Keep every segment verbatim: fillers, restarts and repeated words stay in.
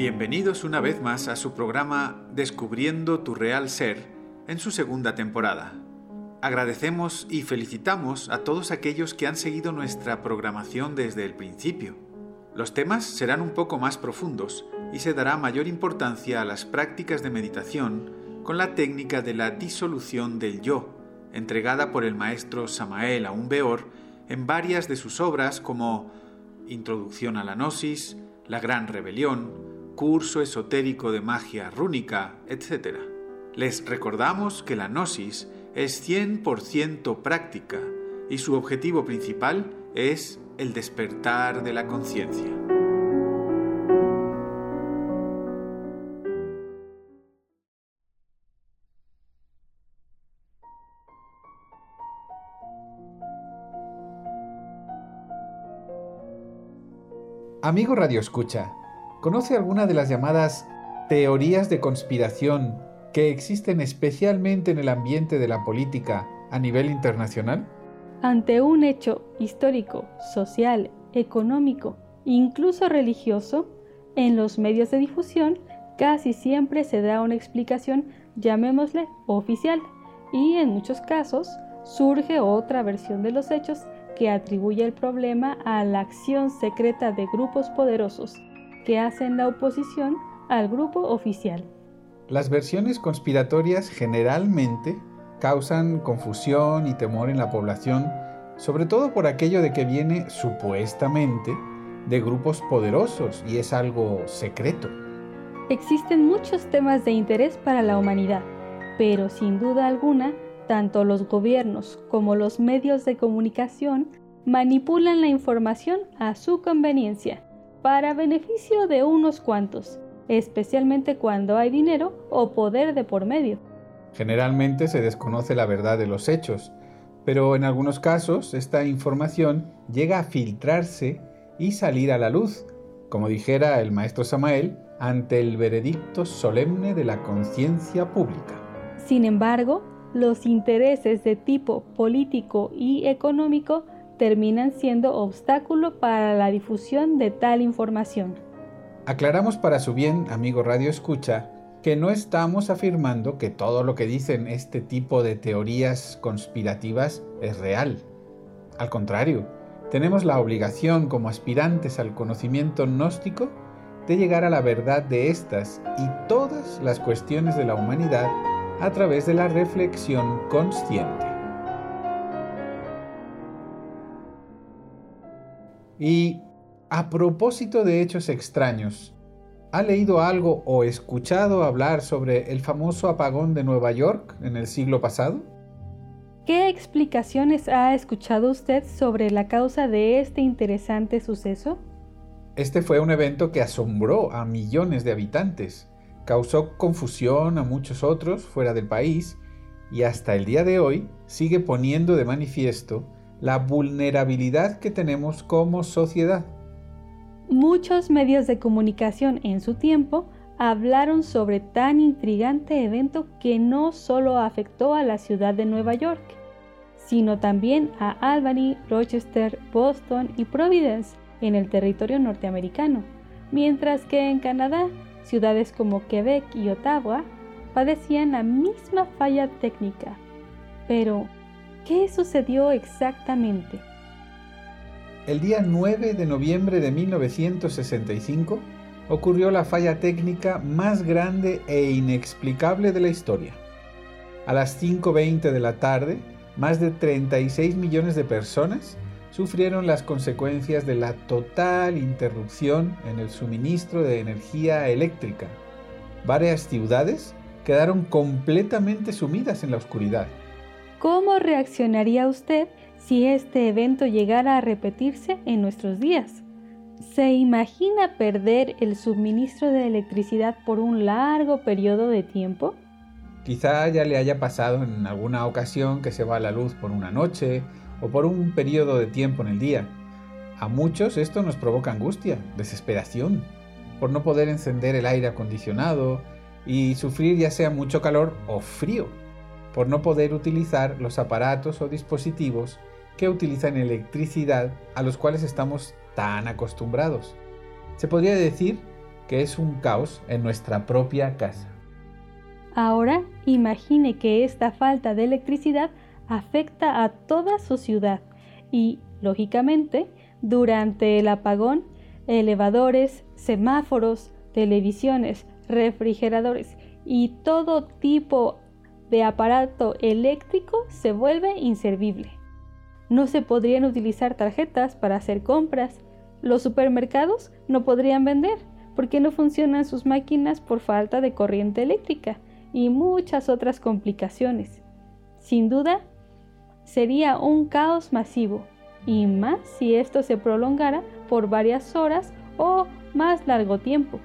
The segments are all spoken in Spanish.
Bienvenidos una vez más a su programa Descubriendo tu Real Ser en su segunda temporada. Agradecemos y felicitamos a todos aquellos que han seguido nuestra programación desde el principio. Los temas serán un poco más profundos y se dará mayor importancia a las prácticas de meditación con la técnica de la disolución del yo, entregada por el maestro Samael Aun Weor en varias de sus obras como Introducción a la Gnosis, La Gran Rebelión, Curso Esotérico de Magia Rúnica, etcétera. Les recordamos que la Gnosis es cien por ciento práctica y su objetivo principal es el despertar de la conciencia. Amigo Radio Escucha, ¿conoce alguna de las llamadas teorías de conspiración que existen especialmente en el ambiente de la política a nivel internacional? Ante un hecho histórico, social, económico, incluso religioso, en los medios de difusión casi siempre se da una explicación, llamémosle oficial, y en muchos casos surge otra versión de los hechos que atribuye el problema a la acción secreta de grupos poderosos que hacen la oposición al grupo oficial. Las versiones conspiratorias generalmente causan confusión y temor en la población, sobre todo por aquello de que viene supuestamente de grupos poderosos y es algo secreto. Existen muchos temas de interés para la humanidad, pero sin duda alguna, tanto los gobiernos como los medios de comunicación manipulan la información a su conveniencia, para beneficio de unos cuantos, especialmente cuando hay dinero o poder de por medio. Generalmente se desconoce la verdad de los hechos, pero en algunos casos esta información llega a filtrarse y salir a la luz, como dijera el maestro Samael, ante el veredicto solemne de la conciencia pública. Sin embargo, los intereses de tipo político y económico terminan siendo obstáculo para la difusión de tal información. Aclaramos para su bien, amigo Radio Escucha, que no estamos afirmando que todo lo que dicen este tipo de teorías conspirativas es real. Al contrario, tenemos la obligación como aspirantes al conocimiento gnóstico de llegar a la verdad de estas y todas las cuestiones de la humanidad a través de la reflexión consciente. Y a propósito de hechos extraños, ¿ha leído algo o escuchado hablar sobre el famoso apagón de Nueva York en el siglo pasado? ¿Qué explicaciones ha escuchado usted sobre la causa de este interesante suceso? Este fue un evento que asombró a millones de habitantes, causó confusión a muchos otros fuera del país y hasta el día de hoy sigue poniendo de manifiesto la vulnerabilidad que tenemos como sociedad. Muchos medios de comunicación en su tiempo hablaron sobre tan intrigante evento que no solo afectó a la ciudad de Nueva York, sino también a Albany, Rochester, Boston y Providence en el territorio norteamericano, mientras que en Canadá, ciudades como Quebec y Ottawa padecían la misma falla técnica. Pero, ¿qué sucedió exactamente? El día nueve de noviembre de mil novecientos sesenta y cinco ocurrió la falla técnica más grande e inexplicable de la historia. A las cinco veinte de la tarde, más de treinta y seis millones de personas sufrieron las consecuencias de la total interrupción en el suministro de energía eléctrica. Varias ciudades quedaron completamente sumidas en la oscuridad. ¿Cómo reaccionaría usted si este evento llegara a repetirse en nuestros días? ¿Se imagina perder el suministro de electricidad por un largo periodo de tiempo? Quizá ya le haya pasado en alguna ocasión que se va la luz por una noche o por un periodo de tiempo en el día. A muchos esto nos provoca angustia, desesperación, por no poder encender el aire acondicionado y sufrir ya sea mucho calor o frío, por no poder utilizar los aparatos o dispositivos que utilizan electricidad a los cuales estamos tan acostumbrados. Se podría decir que es un caos en nuestra propia casa. Ahora imagine que esta falta de electricidad afecta a toda su ciudad y, lógicamente, durante el apagón, elevadores, semáforos, televisiones, refrigeradores y todo tipo de aparato eléctrico se vuelve inservible. No se podrían utilizar tarjetas para hacer compras. Los supermercados no podrían vender porque no funcionan sus máquinas por falta de corriente eléctrica y muchas otras complicaciones. Sin duda, sería un caos masivo, y más si esto se prolongara por varias horas o más largo tiempo.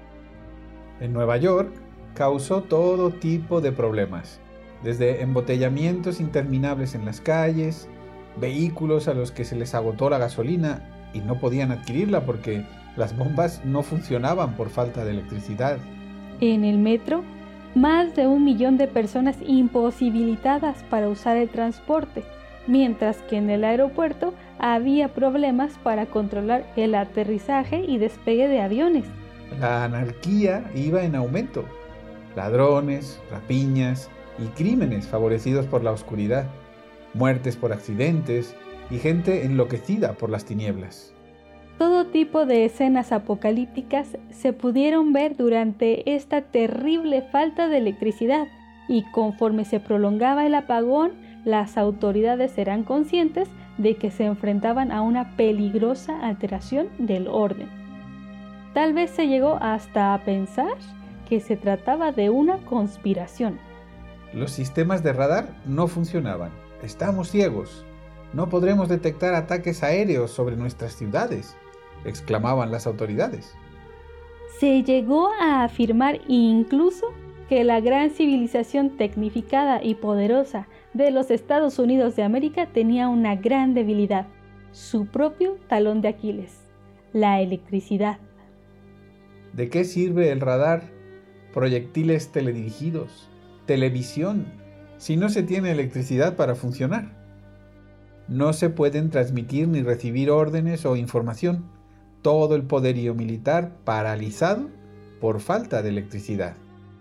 En Nueva York causó todo tipo de problemas, desde embotellamientos interminables en las calles, vehículos a los que se les agotó la gasolina y no podían adquirirla porque las bombas no funcionaban por falta de electricidad. En el metro, más de un millón de personas imposibilitadas para usar el transporte, mientras que en el aeropuerto había problemas para controlar el aterrizaje y despegue de aviones. La anarquía iba en aumento. Ladrones, rapiñas y crímenes favorecidos por la oscuridad, muertes por accidentes y gente enloquecida por las tinieblas. Todo tipo de escenas apocalípticas se pudieron ver durante esta terrible falta de electricidad, y conforme se prolongaba el apagón, las autoridades eran conscientes de que se enfrentaban a una peligrosa alteración del orden. Tal vez se llegó hasta a pensar que se trataba de una conspiración. Los sistemas de radar no funcionaban. Estamos ciegos. No podremos detectar ataques aéreos sobre nuestras ciudades, exclamaban las autoridades. Se llegó a afirmar incluso que la gran civilización tecnificada y poderosa de los Estados Unidos de América tenía una gran debilidad, su propio talón de Aquiles, la electricidad. ¿De qué sirve el radar, proyectiles teledirigidos, televisión, si no se tiene electricidad para funcionar? No se pueden transmitir ni recibir órdenes o información. Todo el poderío militar paralizado por falta de electricidad.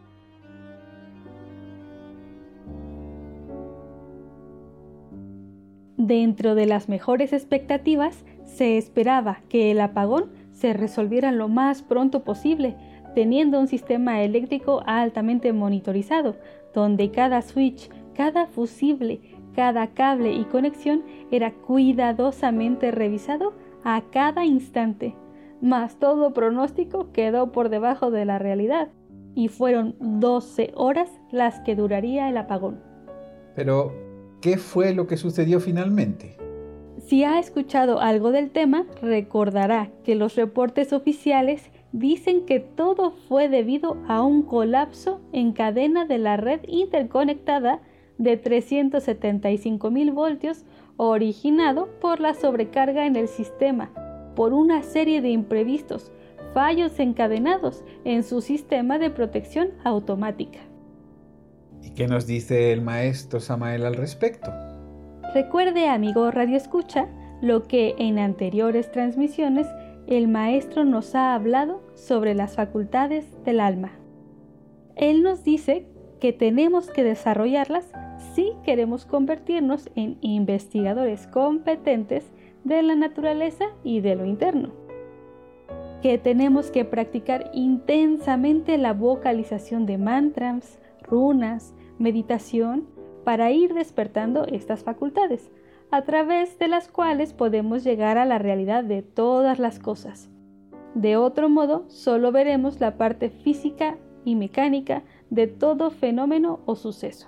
Dentro de las mejores expectativas, se esperaba que el apagón se resolviera lo más pronto posible, teniendo un sistema eléctrico altamente monitorizado, donde cada switch, cada fusible, cada cable y conexión era cuidadosamente revisado a cada instante. Mas todo pronóstico quedó por debajo de la realidad, y fueron doce horas las que duraría el apagón. Pero, ¿qué fue lo que sucedió finalmente? Si ha escuchado algo del tema, recordará que los reportes oficiales dicen que todo fue debido a un colapso en cadena de la red interconectada de trescientos setenta y cinco mil voltios originado por la sobrecarga en el sistema, por una serie de imprevistos, fallos encadenados en su sistema de protección automática. ¿Y qué nos dice el maestro Samael al respecto? Recuerde, amigo Radio Escucha, lo que en anteriores transmisiones el maestro nos ha hablado sobre las facultades del alma. Él nos dice que tenemos que desarrollarlas si queremos convertirnos en investigadores competentes de la naturaleza y de lo interno. Que tenemos que practicar intensamente la vocalización de mantras, runas, meditación, para ir despertando estas facultades, a través de las cuales podemos llegar a la realidad de todas las cosas. De otro modo, solo veremos la parte física y mecánica de todo fenómeno o suceso.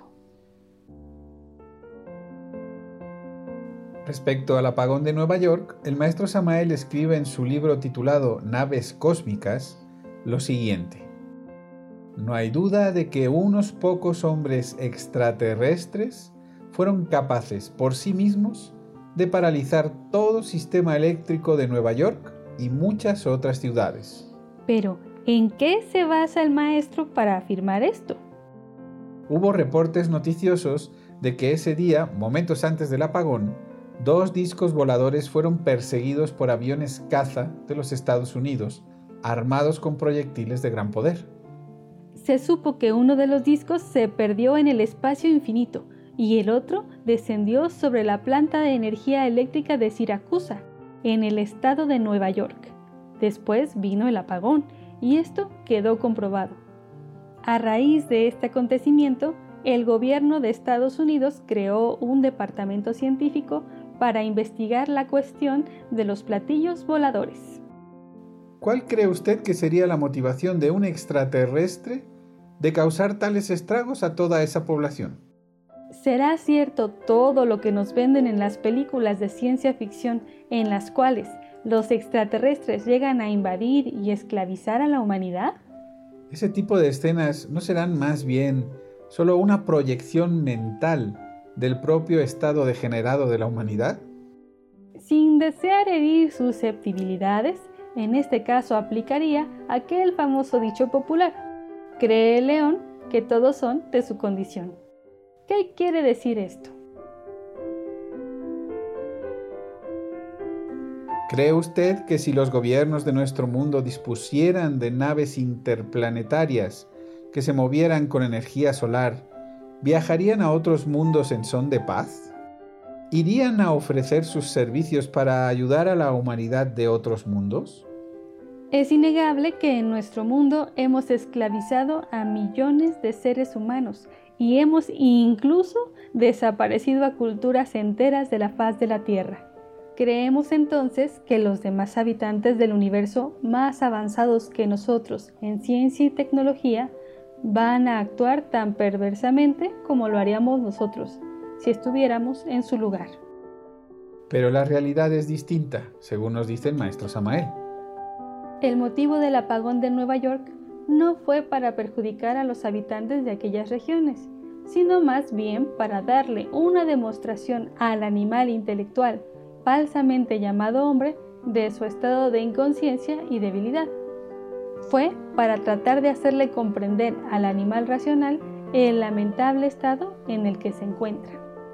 Respecto al apagón de Nueva York, el maestro Samael escribe en su libro titulado Naves Cósmicas lo siguiente: no hay duda de que unos pocos hombres extraterrestres fueron capaces por sí mismos de paralizar todo sistema eléctrico de Nueva York y muchas otras ciudades. Pero, ¿en qué se basa el maestro para afirmar esto? Hubo reportes noticiosos de que ese día, momentos antes del apagón, dos discos voladores fueron perseguidos por aviones caza de los Estados Unidos, armados con proyectiles de gran poder. Se supo que uno de los discos se perdió en el espacio infinito y el otro descendió sobre la planta de energía eléctrica de Siracusa, en el estado de Nueva York. Después vino el apagón y esto quedó comprobado. A raíz de este acontecimiento, el gobierno de Estados Unidos creó un departamento científico para investigar la cuestión de los platillos voladores. ¿Cuál cree usted que sería la motivación de un extraterrestre de causar tales estragos a toda esa población? ¿Será cierto todo lo que nos venden en las películas de ciencia ficción en las cuales los extraterrestres llegan a invadir y esclavizar a la humanidad? ¿Ese tipo de escenas no serán más bien solo una proyección mental del propio estado degenerado de la humanidad? Sin desear herir susceptibilidades, en este caso aplicaría aquel famoso dicho popular: cree el león que todos son de su condición. ¿Qué quiere decir esto? ¿Cree usted que si los gobiernos de nuestro mundo dispusieran de naves interplanetarias que se movieran con energía solar, viajarían a otros mundos en son de paz? ¿Irían a ofrecer sus servicios para ayudar a la humanidad de otros mundos? Es innegable que en nuestro mundo hemos esclavizado a millones de seres humanos y hemos incluso desaparecido a culturas enteras de la faz de la Tierra. Creemos entonces que los demás habitantes del universo más avanzados que nosotros en ciencia y tecnología van a actuar tan perversamente como lo haríamos nosotros si estuviéramos en su lugar. Pero la realidad es distinta, según nos dice el maestro Samael. El motivo del apagón de Nueva York no fue para perjudicar a los habitantes de aquellas regiones, sino más bien para darle una demostración al animal intelectual falsamente llamado hombre de su estado de inconsciencia y debilidad. Fue para tratar de hacerle comprender al animal racional el lamentable estado en el que se encuentra.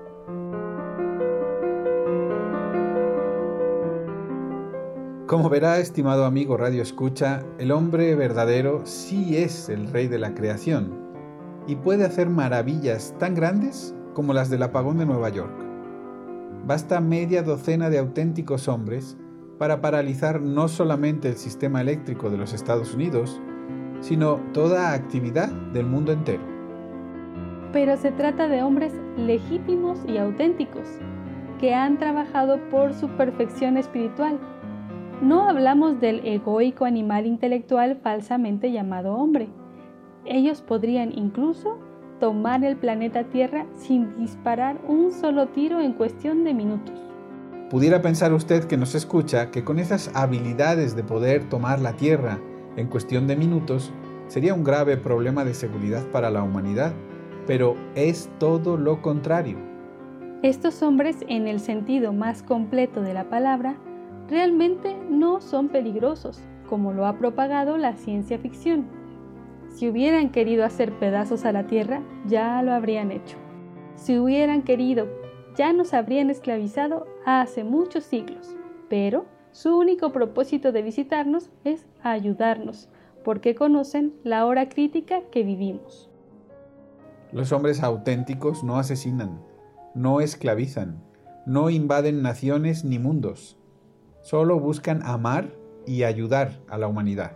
Como verá, estimado amigo Radio Escucha, el hombre verdadero sí es el rey de la creación y puede hacer maravillas tan grandes como las del apagón de Nueva York. Basta media docena de auténticos hombres para paralizar no solamente el sistema eléctrico de los Estados Unidos, sino toda actividad del mundo entero. Pero se trata de hombres legítimos y auténticos, que han trabajado por su perfección espiritual. No hablamos del egoico animal intelectual falsamente llamado hombre. Ellos podrían incluso tomar el planeta Tierra sin disparar un solo tiro en cuestión de minutos. Pudiera pensar usted que nos escucha que con esas habilidades de poder tomar la Tierra en cuestión de minutos sería un grave problema de seguridad para la humanidad, pero es todo lo contrario. Estos hombres, en el sentido más completo de la palabra, realmente no son peligrosos, como lo ha propagado la ciencia ficción. Si hubieran querido hacer pedazos a la Tierra, ya lo habrían hecho. Si hubieran querido, ya nos habrían esclavizado hace muchos siglos. Pero su único propósito de visitarnos es ayudarnos, porque conocen la hora crítica que vivimos. Los hombres auténticos no asesinan, no esclavizan, no invaden naciones ni mundos. Solo buscan amar y ayudar a la humanidad.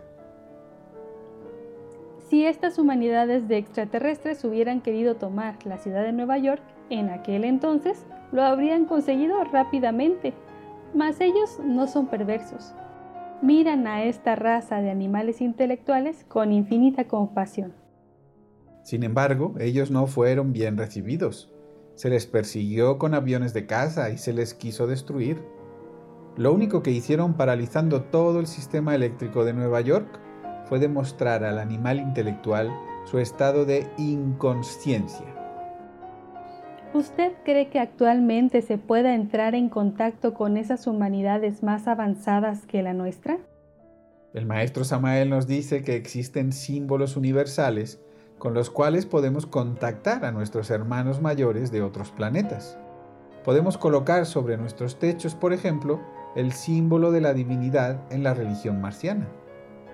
Si estas humanidades de extraterrestres hubieran querido tomar la ciudad de Nueva York, en aquel entonces lo habrían conseguido rápidamente, mas ellos no son perversos. Miran a esta raza de animales intelectuales con infinita compasión. Sin embargo, ellos no fueron bien recibidos. Se les persiguió con aviones de caza y se les quiso destruir. Lo único que hicieron paralizando todo el sistema eléctrico de Nueva York fue demostrar al animal intelectual su estado de inconsciencia. ¿Usted cree que actualmente se pueda entrar en contacto con esas humanidades más avanzadas que la nuestra? El maestro Samael nos dice que existen símbolos universales con los cuales podemos contactar a nuestros hermanos mayores de otros planetas. Podemos colocar sobre nuestros techos, por ejemplo, el símbolo de la divinidad en la religión marciana.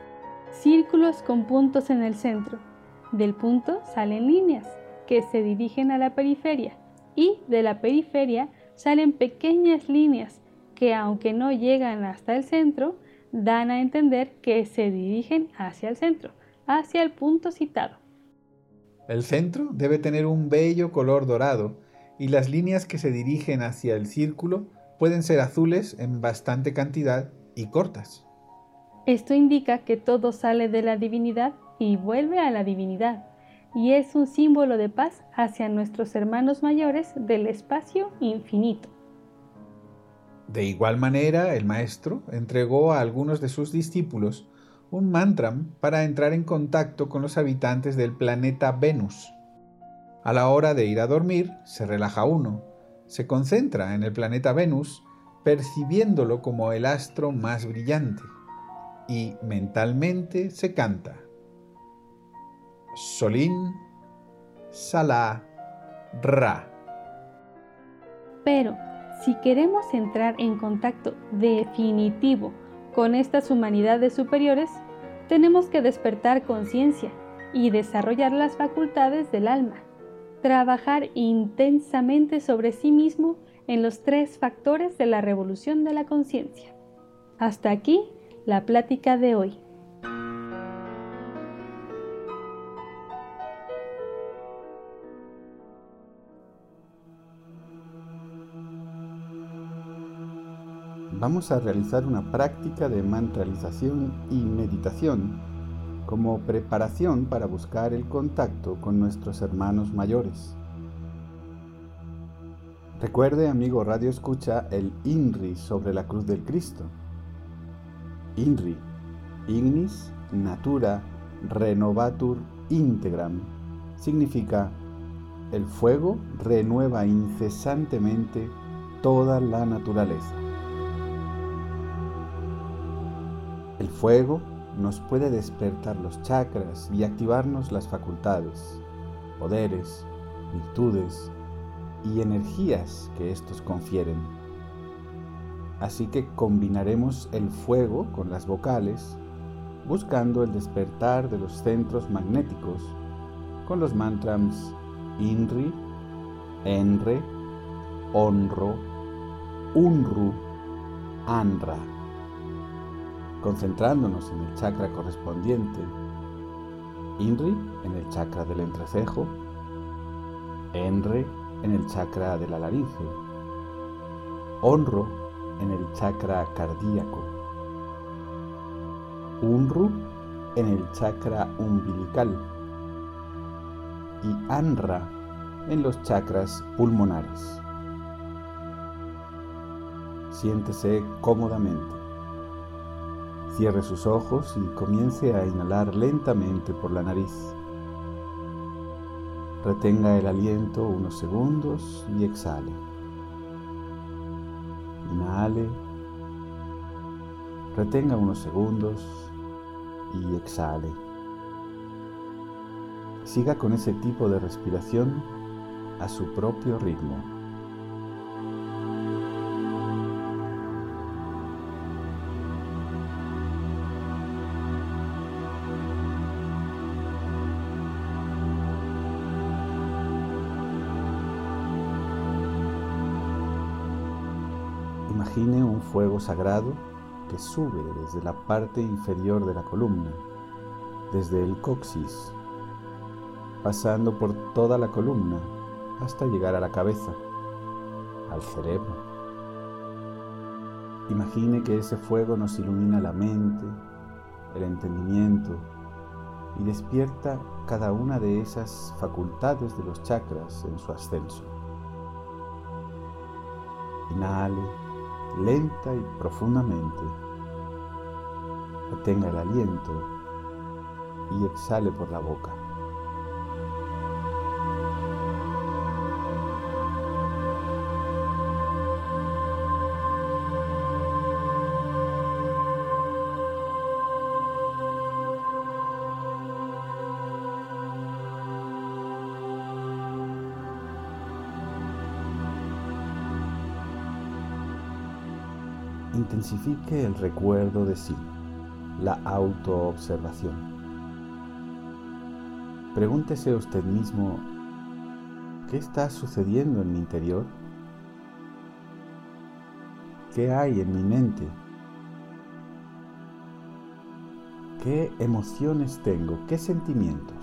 círculos con puntos en el centro. Del punto salen líneas que se dirigen a la periferia y de la periferia salen pequeñas líneas que, aunque no llegan hasta el centro, dan a entender que se dirigen hacia el centro, hacia el punto citado. El centro debe tener un bello color dorado y las líneas que se dirigen hacia el círculo pueden ser azules en bastante cantidad y cortas. Esto indica que todo sale de la divinidad y vuelve a la divinidad, y es un símbolo de paz hacia nuestros hermanos mayores del espacio infinito. De igual manera, el maestro entregó a algunos de sus discípulos un mantra para entrar en contacto con los habitantes del planeta Venus. A la hora de ir a dormir, se relaja uno, se concentra en el planeta Venus, percibiéndolo como el astro más brillante, y mentalmente se canta: Solín, Salá, Ra. Pero, si queremos entrar en contacto definitivo con estas humanidades superiores, tenemos que despertar conciencia y desarrollar las facultades del alma, trabajar intensamente sobre sí mismo en los tres factores de la revolución de la conciencia. Hasta aquí la plática de hoy. Vamos a realizar una práctica de mantralización y meditación como preparación para buscar el contacto con nuestros hermanos mayores. Recuerde, amigo Radio Escucha, el INRI sobre la cruz del Cristo. INRI, Ignis Natura Renovatur Integram, significa: el fuego renueva incesantemente toda la naturaleza. El fuego nos puede despertar los chakras y activarnos las facultades, poderes, virtudes y energías que estos confieren. Así que combinaremos el fuego con las vocales, buscando el despertar de los centros magnéticos con los mantras INRI, ENRE, ONRO, UNRU, ANRA, concentrándonos en el chakra correspondiente. INRI en el chakra del entrecejo, ENRE en el chakra de la laringe, ONRO en el chakra cardíaco, UNRU en el chakra umbilical y ANRA en los chakras pulmonares. Siéntese cómodamente. Cierre sus ojos y comience a inhalar lentamente por la nariz. Retenga el aliento unos segundos y exhale. Inhale. Retenga unos segundos y exhale. Siga con ese tipo de respiración a su propio ritmo. Imagine un fuego sagrado que sube desde la parte inferior de la columna, desde el coxis, pasando por toda la columna hasta llegar a la cabeza, al cerebro. Imagine que ese fuego nos ilumina la mente, el entendimiento y despierta cada una de esas facultades de los chakras en su ascenso. Inhale lenta y profundamente. Retenga el aliento y exhale por la boca. Intensifique el recuerdo de sí, la autoobservación. Pregúntese usted mismo, ¿qué está sucediendo en mi interior? ¿Qué hay en mi mente? ¿Qué emociones tengo? ¿Qué sentimientos?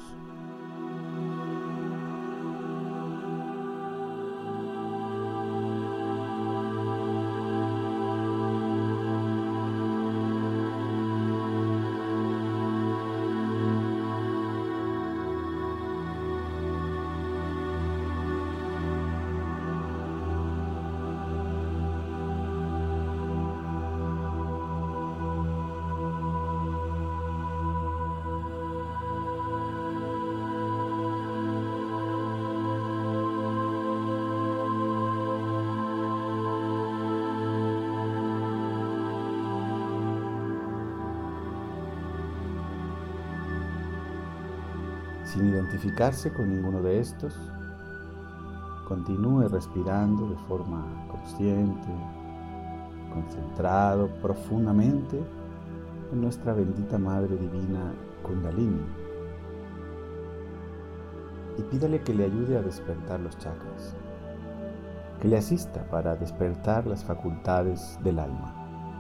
Sin identificarse con ninguno de estos, continúe respirando de forma consciente, concentrado profundamente en nuestra bendita Madre Divina Kundalini y pídale que le ayude a despertar los chakras, que le asista para despertar las facultades del alma.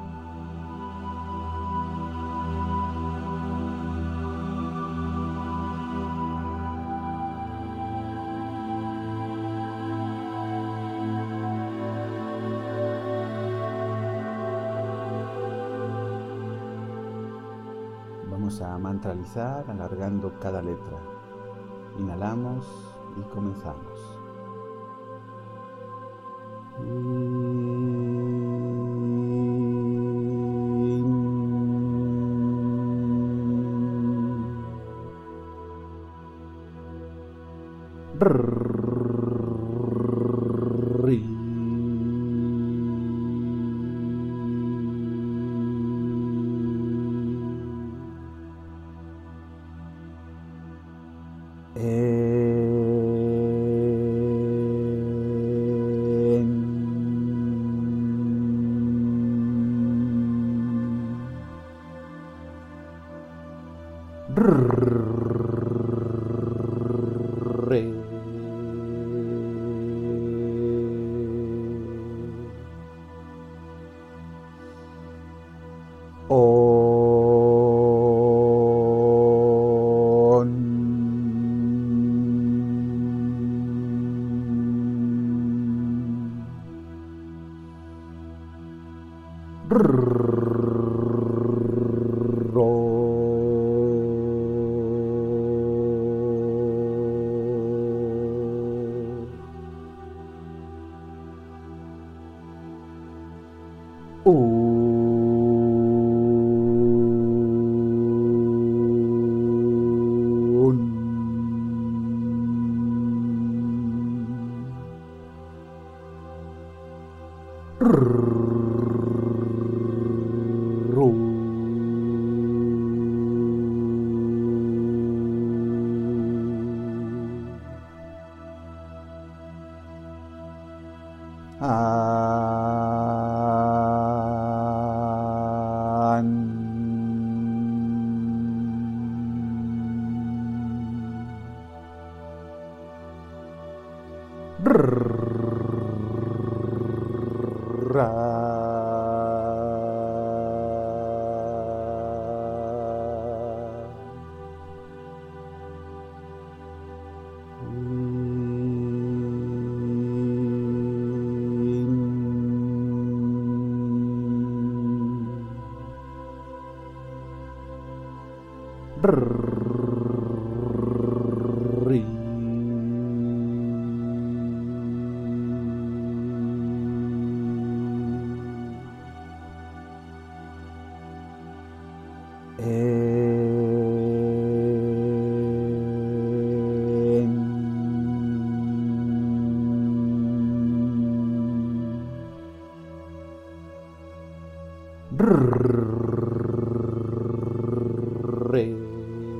Vamos a mantralizar alargando cada letra. Inhalamos y comenzamos. Re. On. Ro. Un. Ru. An. Ra. Ri. En. Re.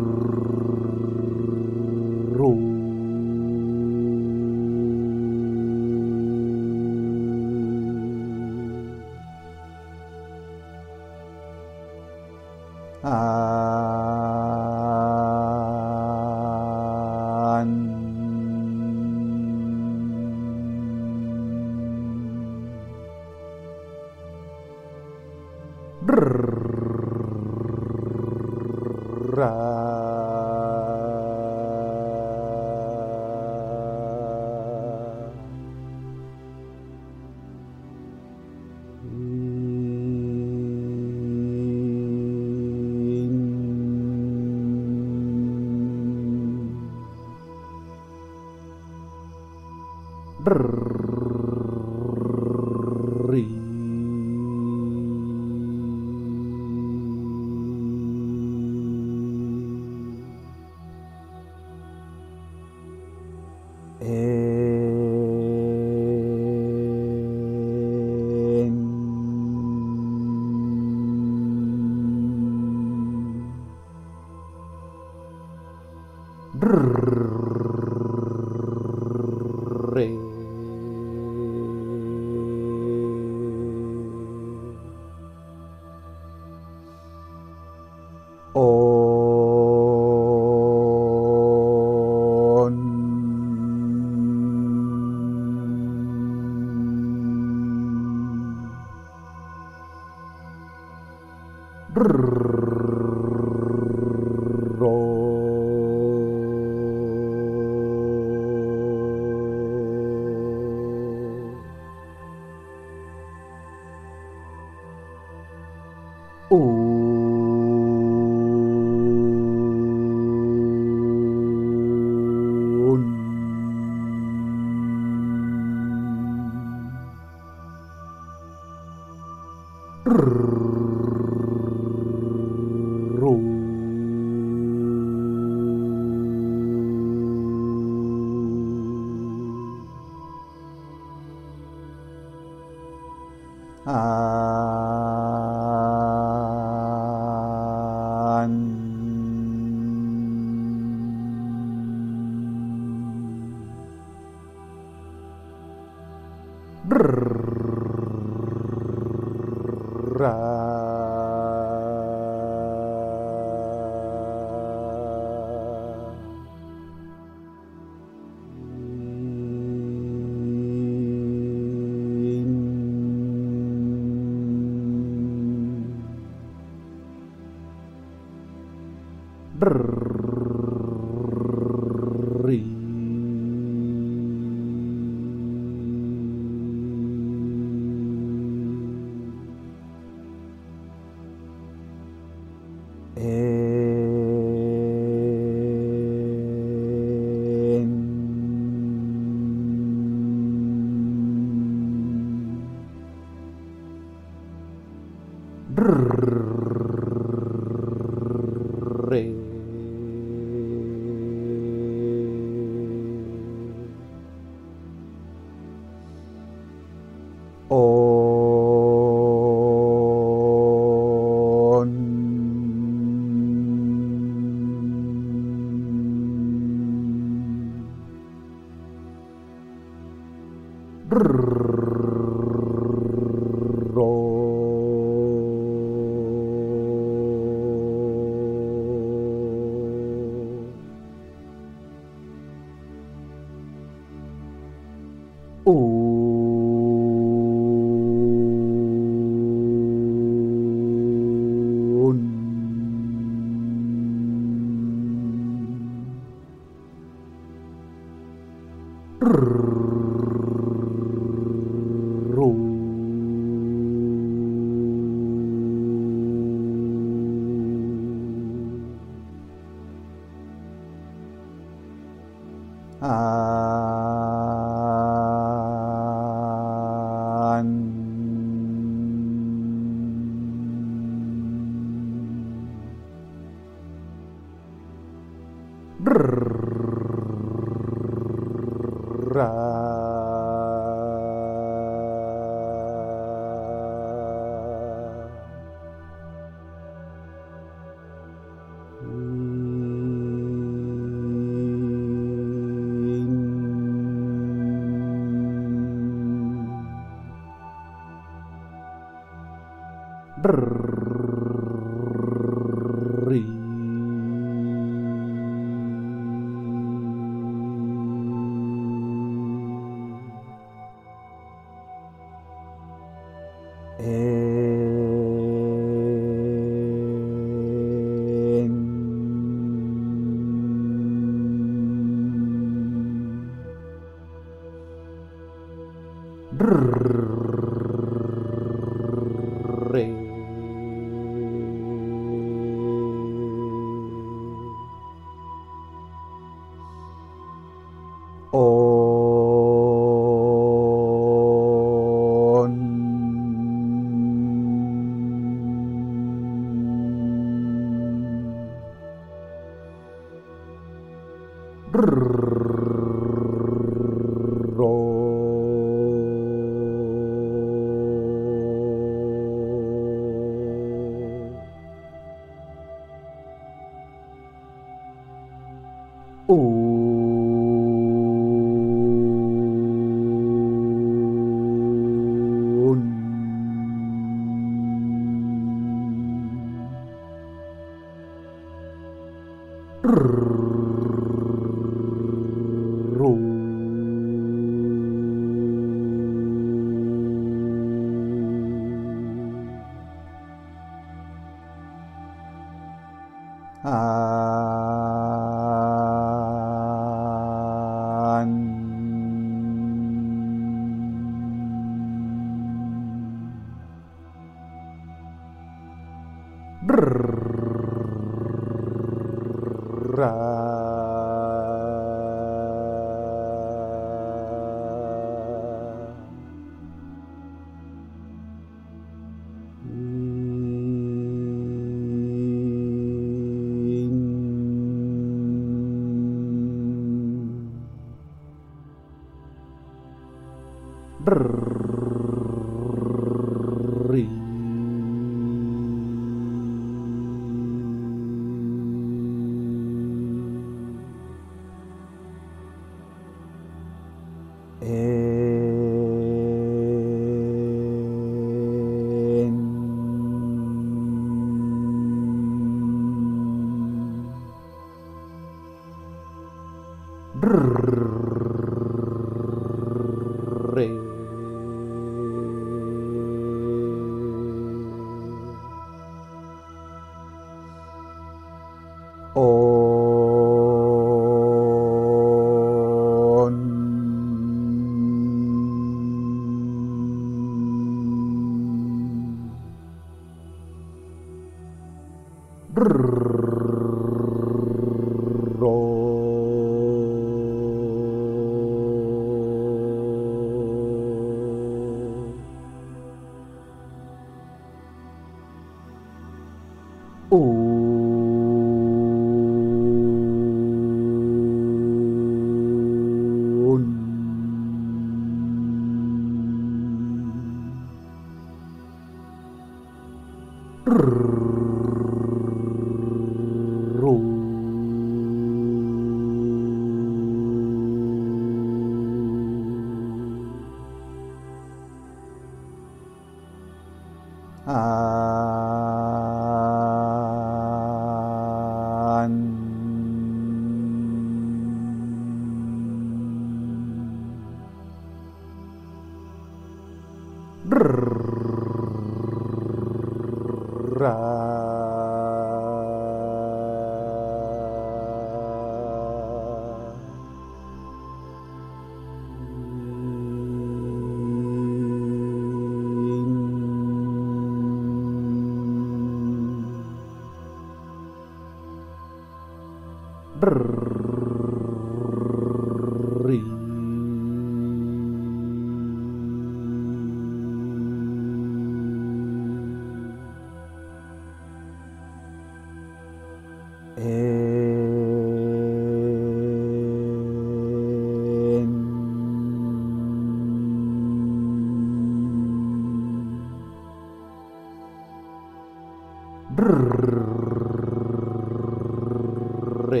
Re.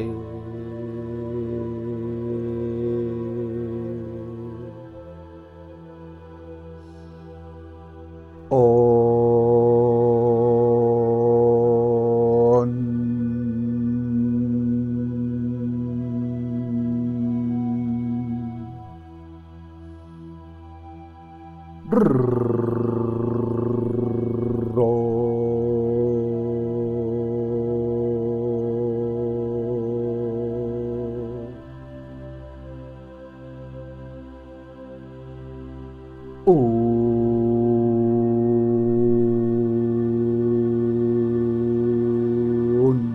On. Ro. Un.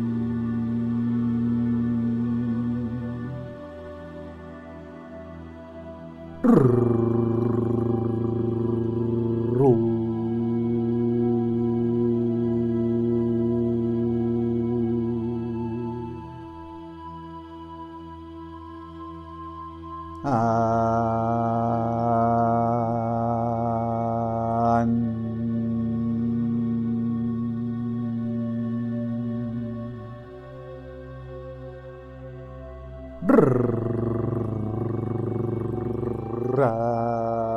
Ru. An. Ra.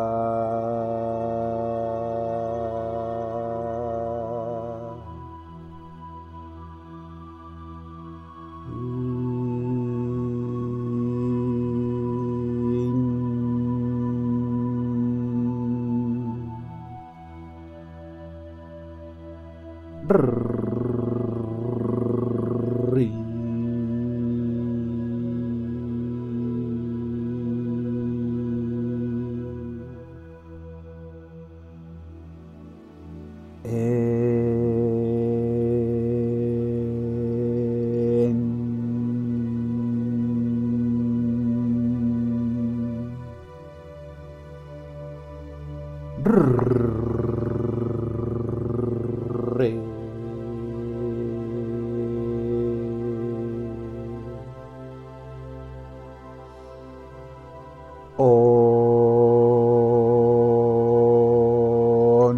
Ri. Re. On.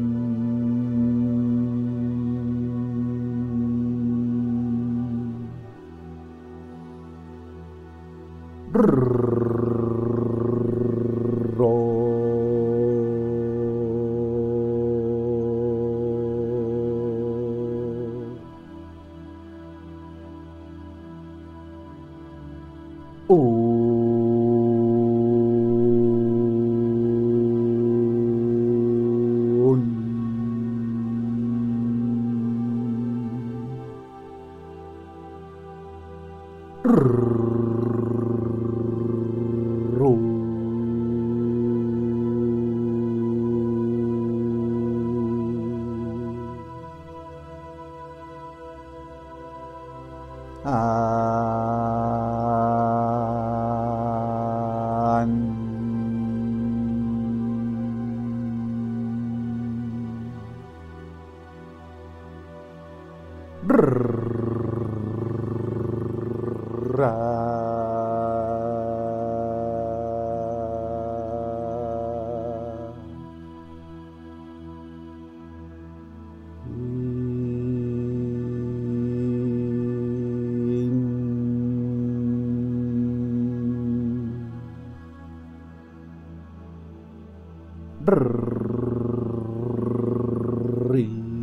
Ro. Un. Ru. An. Ra. Ri.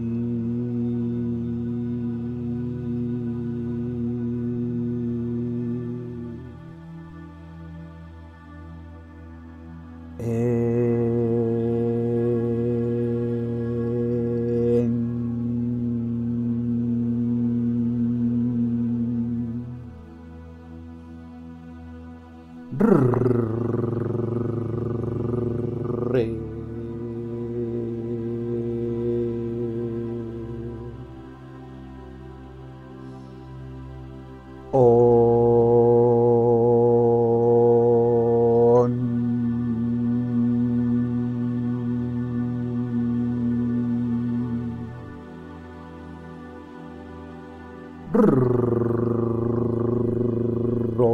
Re. On. Ro.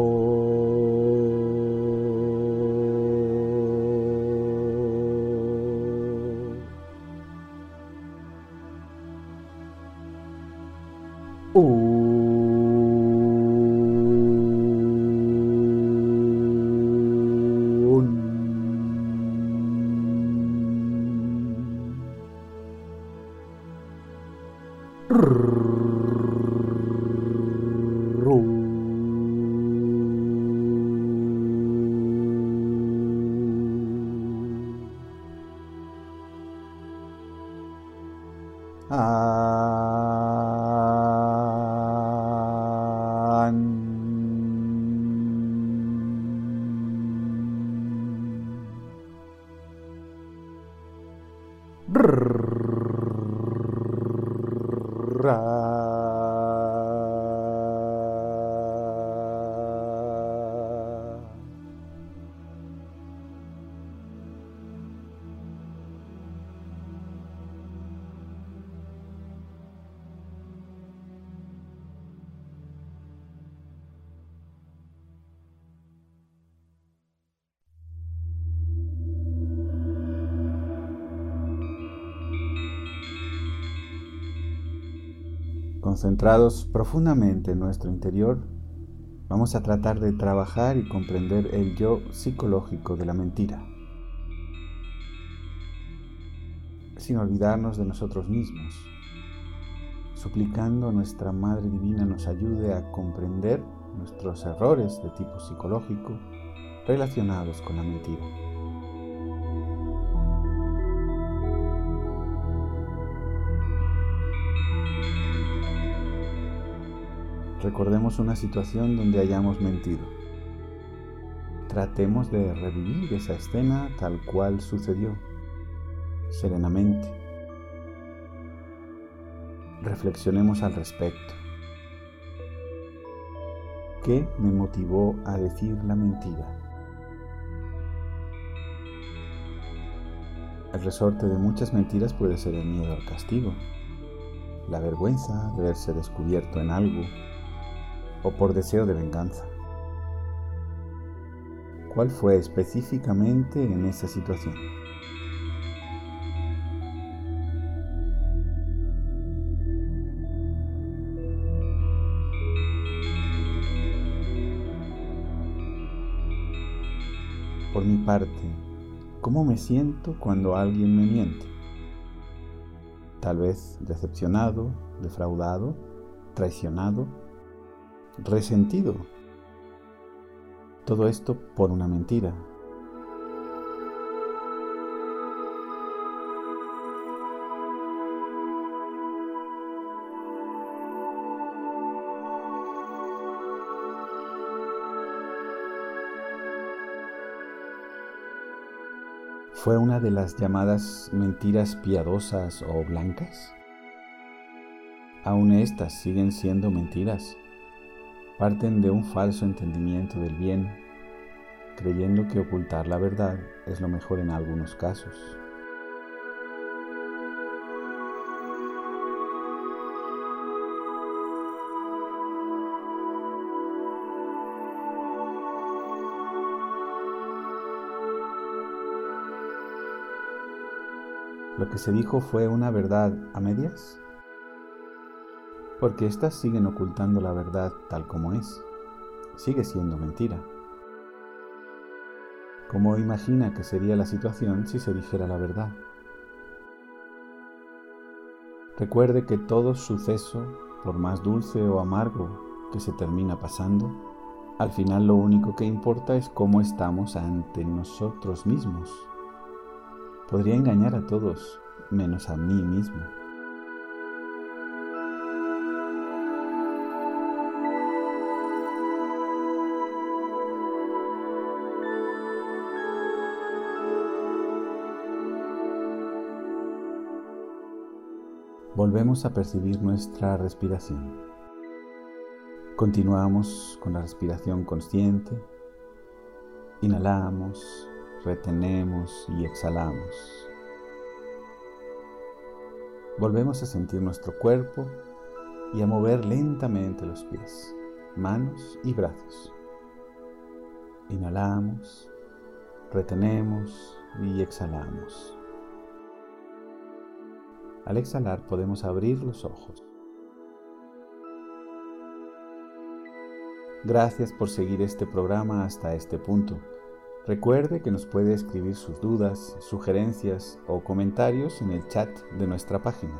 Concentrados profundamente en nuestro interior, vamos a tratar de trabajar y comprender el yo psicológico de la mentira, sin olvidarnos de nosotros mismos, suplicando a nuestra Madre Divina nos ayude a comprender nuestros errores de tipo psicológico relacionados con la mentira. Recordemos una situación donde hayamos mentido. Tratemos de revivir esa escena tal cual sucedió, serenamente. Reflexionemos al respecto. ¿Qué me motivó a decir la mentira? El resorte de muchas mentiras puede ser el miedo al castigo, la vergüenza de verse descubierto en algo, o por deseo de venganza. ¿Cuál fue específicamente en esa situación? Por mi parte, ¿cómo me siento cuando alguien me miente? Tal vez decepcionado, defraudado, traicionado, resentido. Todo esto por una mentira. ¿Fue una de las llamadas mentiras piadosas o blancas? Aún estas siguen siendo mentiras. Parten de un falso entendimiento del bien, creyendo que ocultar la verdad es lo mejor en algunos casos. ¿Lo que se dijo fue una verdad a medias? Porque éstas siguen ocultando la verdad tal como es. Sigue siendo mentira. ¿Cómo imagina que sería la situación si se dijera la verdad? Recuerde que todo suceso, por más dulce o amargo que se termina pasando, al final lo único que importa es cómo estamos ante nosotros mismos. Podría engañar a todos, menos a mí mismo. Volvemos a percibir nuestra respiración. Continuamos con la respiración consciente. Inhalamos, retenemos y exhalamos. Volvemos a sentir nuestro cuerpo y a mover lentamente los pies, manos y brazos. Inhalamos, retenemos y exhalamos. Al exhalar podemos abrir los ojos. Gracias por seguir este programa hasta este punto. Recuerde que nos puede escribir sus dudas, sugerencias o comentarios en el chat de nuestra página.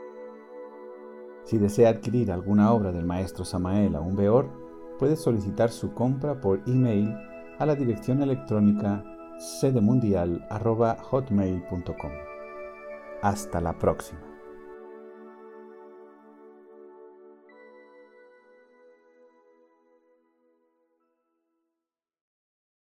Si desea adquirir alguna obra del maestro Samael Aún Weor, puede solicitar su compra por email a la dirección electrónica sedemundial arroba hotmail punto com. Hasta la próxima.